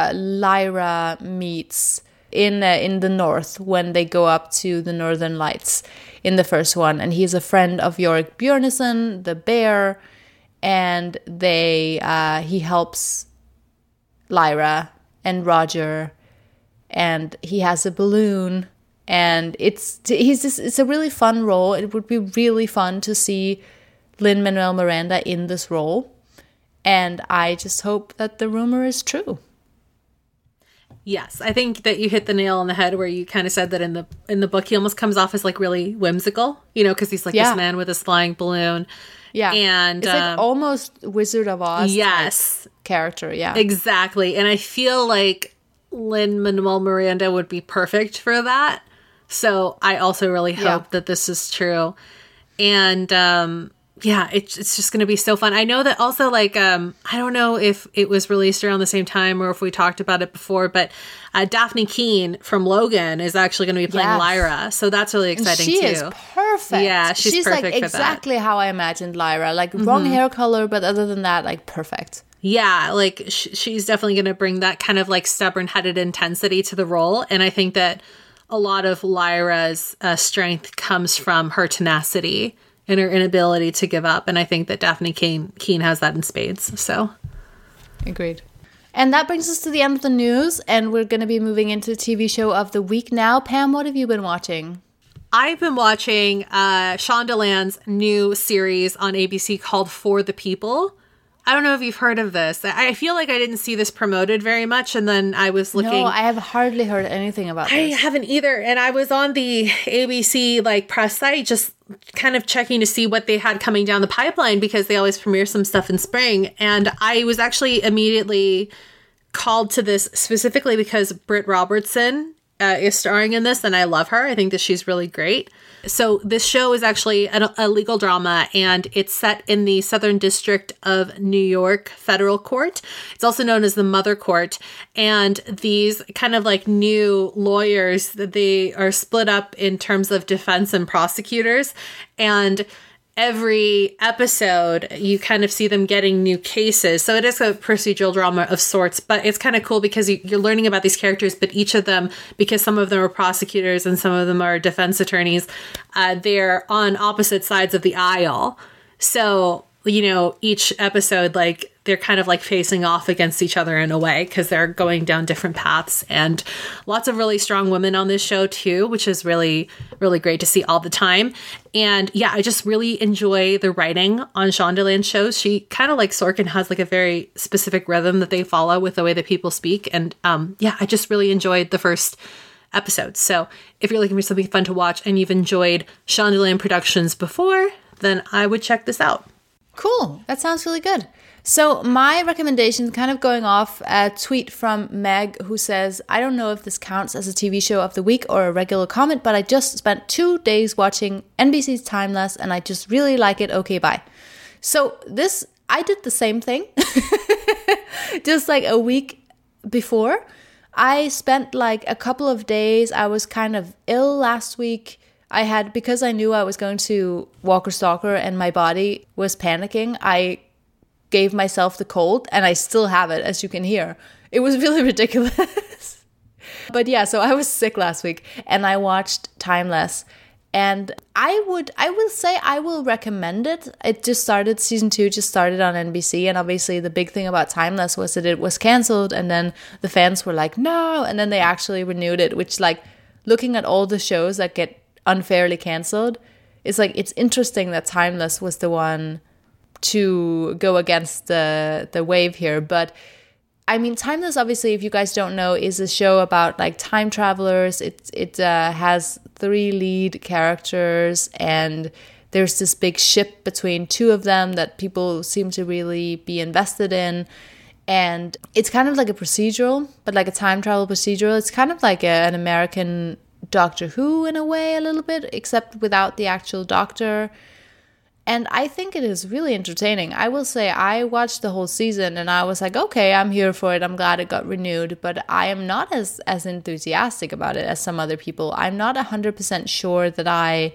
Lyra meets in the north when they go up to the Northern Lights in the first one. And he's a friend of Yorick Bjornison, the bear, and he helps Lyra and Roger, and he has a balloon, and it's a really fun role. It would be really fun to see Lin-Manuel Miranda in this role, and I just hope that the rumor is true. Yes, I think that you hit the nail on the head where you kind of said that in the book he almost comes off as like really whimsical, you know, because he's like this man with this flying balloon. Yeah, and it's like almost Wizard of Oz character. Yeah, exactly. And I feel like Lin-Manuel Miranda would be perfect for that. So I also really hope that this is true. And yeah, it's just going to be so fun. I know that also, like, I don't know if it was released around the same time or if we talked about it before, but Daphne Keane from Logan is actually going to be playing Lyra. So that's really exciting, too. She is perfect. Yeah, she's perfect like for exactly how I imagined Lyra. Like, wrong hair color, but other than that, like, perfect. Yeah, like, she's definitely going to bring that kind of, like, stubborn-headed intensity to the role. And I think that a lot of Lyra's strength comes from her tenacity and her inability to give up. And I think that Daphne Keane has that in spades. So, agreed. And that brings us to the end of the news. And we're going to be moving into TV show of the week now. Pam, what have you been watching? I've been watching Shondaland's new series on ABC called For the People. I don't know if you've heard of this. I feel like I didn't see this promoted very much, and then I was looking. No, I have hardly heard anything about this. I haven't either, and I was on the ABC like press site just kind of checking to see what they had coming down the pipeline because they always premiere some stuff in spring, and I was actually immediately called to this specifically because Britt Robertson is starring in this, and I love her. I think that she's really great. So this show is actually a legal drama, and it's set in the Southern District of New York Federal Court. It's also known as the Mother Court. And these kind of like new lawyers, they are split up in terms of defense and prosecutors. And every episode, you kind of see them getting new cases. So it is a procedural drama of sorts, but it's kind of cool because you're learning about these characters, but each of them, because some of them are prosecutors and some of them are defense attorneys, they're on opposite sides of the aisle. So, you know, each episode, like, they're kind of like facing off against each other in a way because they're going down different paths, and lots of really strong women on this show too, which is really, really great to see all the time. And yeah, I just really enjoy the writing on Shondaland's shows. She kind of like Sorkin has like a very specific rhythm that they follow with the way that people speak. And yeah, I just really enjoyed the first episode. So if you're looking for something fun to watch and you've enjoyed Shondaland Productions before, then I would check this out. Cool. That sounds really good. So my recommendation, kind of going off a tweet from Meg, who says, I don't know if this counts as a TV show of the week or a regular comment, but I just spent 2 days watching NBC's Timeless and I just really like it. Okay, bye. So I did the same thing. Just like a week before. I spent like a couple of days. I was kind of ill last week. Because I knew I was going to Walker Stalker and my body was panicking, I gave myself the cold, and I still have it, as you can hear. It was really ridiculous. But yeah, so I was sick last week, and I watched Timeless, and I will say I will recommend it. Season 2 just started on NBC, and obviously the big thing about Timeless was that it was canceled, and then the fans were like, no, and then they actually renewed it, which, like, looking at all the shows that get unfairly canceled, it's like, it's interesting that Timeless was the one to go against the wave here. But I mean, Timeless, obviously, if you guys don't know, is a show about like time travelers. It has 3 lead characters, and there's this big ship between 2 of them that people seem to really be invested in. And it's kind of like a procedural, but like a time travel procedural. It's kind of like an American Doctor Who in a way, a little bit, except without the actual doctor. And I think it is really entertaining. I will say I watched the whole season and I was like, okay, I'm here for it. I'm glad it got renewed. But I am not as enthusiastic about it as some other people. I'm not 100% sure that I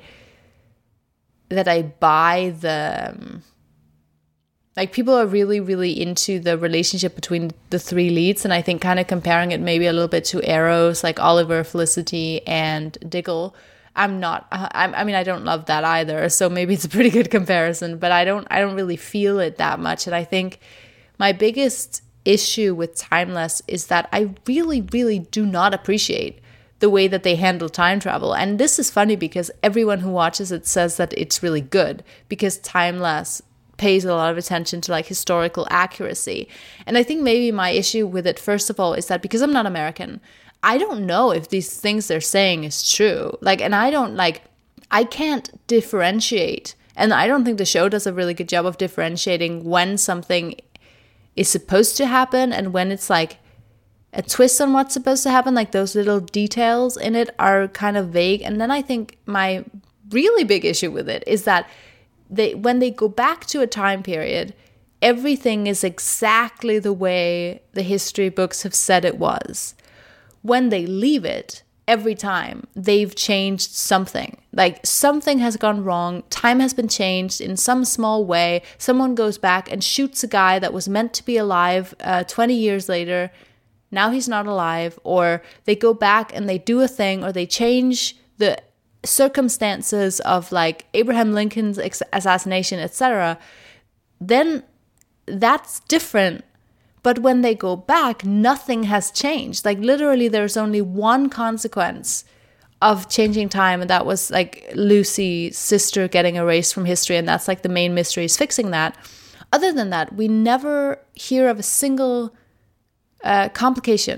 buy the... Like, people are really, really into the relationship between the 3 leads. And I think kind of comparing it maybe a little bit to Arrows, like Oliver, Felicity, and Diggle. I'm not, I mean, I don't love that either. So maybe it's a pretty good comparison, but I don't really feel it that much. And I think my biggest issue with Timeless is that I really, really do not appreciate the way that they handle time travel. And this is funny because everyone who watches it says that it's really good because Timeless pays a lot of attention to like historical accuracy. And I think maybe my issue with it, first of all, is that because I'm not American, I don't know if these things they're saying is true. Like, and I can't differentiate. And I don't think the show does a really good job of differentiating when something is supposed to happen and when it's like a twist on what's supposed to happen. Like, those little details in it are kind of vague. And then I think my really big issue with it is that when they go back to a time period, everything is exactly the way the history books have said it was. When they leave it, every time they've changed something. Like something has gone wrong, time has been changed in some small way. Someone goes back and shoots a guy that was meant to be alive 20 years later. Now he's not alive. Or they go back and they do a thing, or they change the circumstances of like Abraham Lincoln's assassination, etc. Then that's different. But when they go back, nothing has changed. Like literally there's only one consequence of changing time, and that was like Lucy's sister getting erased from history, and that's like the main mystery is fixing that. Other than that, we never hear of a single complication.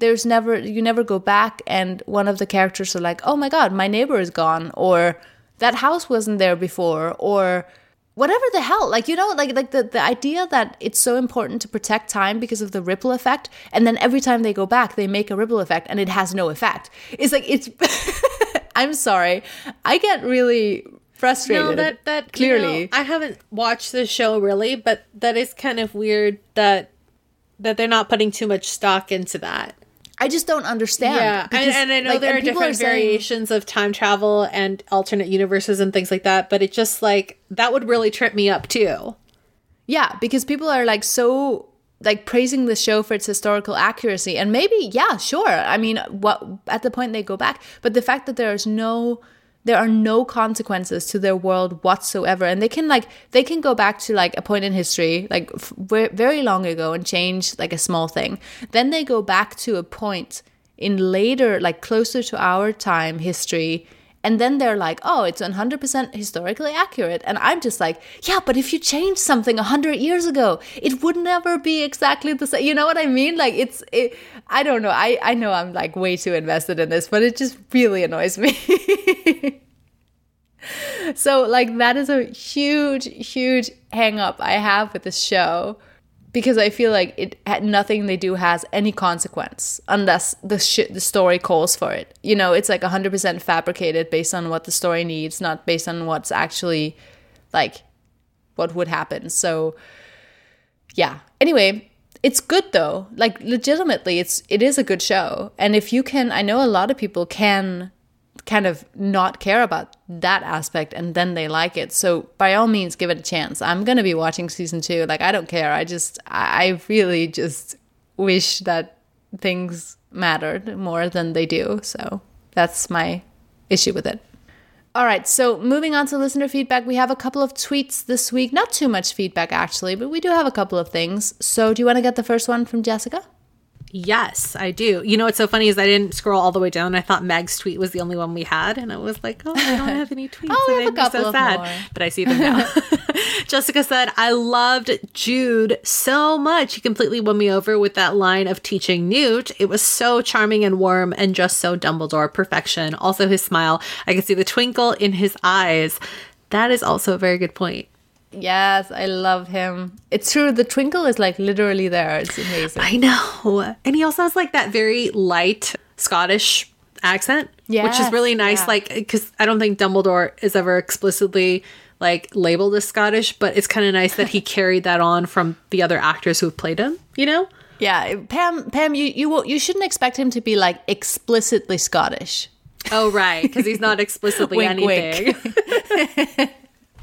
You never go back and one of the characters are like, oh my god, my neighbor is gone, or that house wasn't there before, or whatever the hell. Like, you know, like the idea that it's so important to protect time because of the ripple effect, and then every time they go back, they make a ripple effect and it has no effect. It's like, it's, I'm sorry. I get really frustrated. No, that clearly. You know, I haven't watched the show really, but that is kind of weird that they're not putting too much stock into that. I just don't understand. Yeah, because, and I know there are different variations of time travel and alternate universes and things like that, but it just like, that would really trip me up too. Yeah, because people are like so like praising the show for its historical accuracy, and maybe, yeah, sure. I mean, what at the point they go back, but the fact that there are no consequences to their world whatsoever, and they can go back to like a point in history like very long ago and change like a small thing. Then they go back to a point in later, like closer to our time history, and then they're like, oh, it's 100% historically accurate. And I'm just like, yeah, but if you change something 100 years ago, it would never be exactly the same. You know what I mean? Like I don't know. I know I'm like way too invested in this, but it just really annoys me. So like that is a huge hang up I have with this show, because I feel like nothing they do has any consequence unless the story calls for it. You know, it's like 100% fabricated based on what the story needs, not based on what's actually like what would happen. So yeah. Anyway, it's good though. Like legitimately, it is a good show. And if you can, I know a lot of people can kind of not care about that aspect and then they like it. So by all means, give it a chance. I'm going to be watching season 2. Like, I don't care. I really just wish that things mattered more than they do. So that's my issue with it. All right, so moving on to listener feedback, we have a couple of tweets this week. Not too much feedback, actually, but we do have a couple of things. So do you want to get the first one from Jessica? Yes, I do. You know what's so funny is I didn't scroll all the way down. I thought Meg's tweet was the only one we had, and I was like, oh, I don't have any tweets. Oh, we have a couple of more. But I see them now. Jessica said, I loved Jude so much. He completely won me over with that line of teaching Newt. It was so charming and warm and just so Dumbledore perfection. Also his smile. I could see the twinkle in his eyes. That is also a very good point. Yes, I love him. It's true. The twinkle is like literally there. It's amazing. I know. And he also has like that very light Scottish accent, which is really nice. Yeah. Like, because I don't think Dumbledore is ever explicitly like labeled as Scottish, but it's kind of nice that he carried that on from the other actors who have played him, you know? Yeah. Pam, you shouldn't expect him to be like explicitly Scottish. Oh, right. Because he's not explicitly wink, anything. Wink.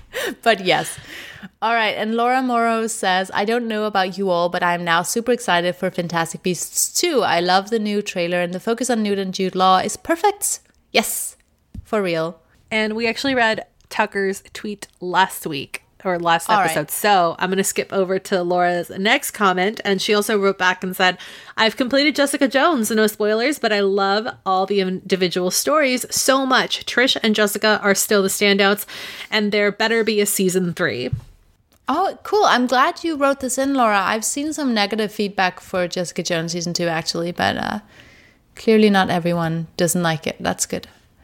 But yes. All right. And Laura Morrow says, I don't know about you all, but I'm now super excited for Fantastic Beasts 2. I love the new trailer and the focus on Newt and Jude Law is perfect. Yes, for real. And we actually read Tucker's tweet last week or last episode. Right. So I'm going to skip over to Laura's next comment. And she also wrote back and said, I've completed Jessica Jones. No spoilers, but I love all the individual stories so much. Trish and Jessica are still the standouts, and there better be a season 3. Oh, cool. I'm glad you wrote this in, Laura. I've seen some negative feedback for Jessica Jones season 2, actually, but clearly not everyone doesn't like it. That's good.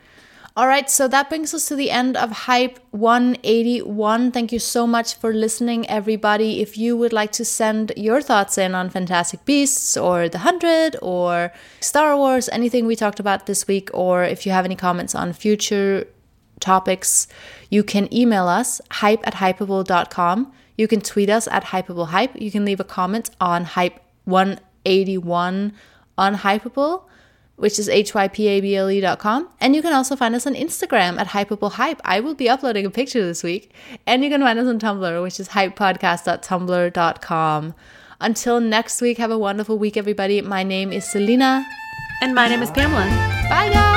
All right, so that brings us to the end of Hype 181. Thank you so much for listening, everybody. If you would like to send your thoughts in on Fantastic Beasts or The 100 or Star Wars, anything we talked about this week, or if you have any comments on future topics, you can email us, hype@hypable.com. You can tweet us at hypablehype. You can leave a comment on hype181 on Hypable, which is hypable.com. And you can also find us on Instagram at hypablehype. I will be uploading a picture this week. And you can find us on Tumblr, which is hypepodcast.tumblr.com. Until next week, have a wonderful week, everybody. My name is Selena. And my name is Pamela. Bye, guys.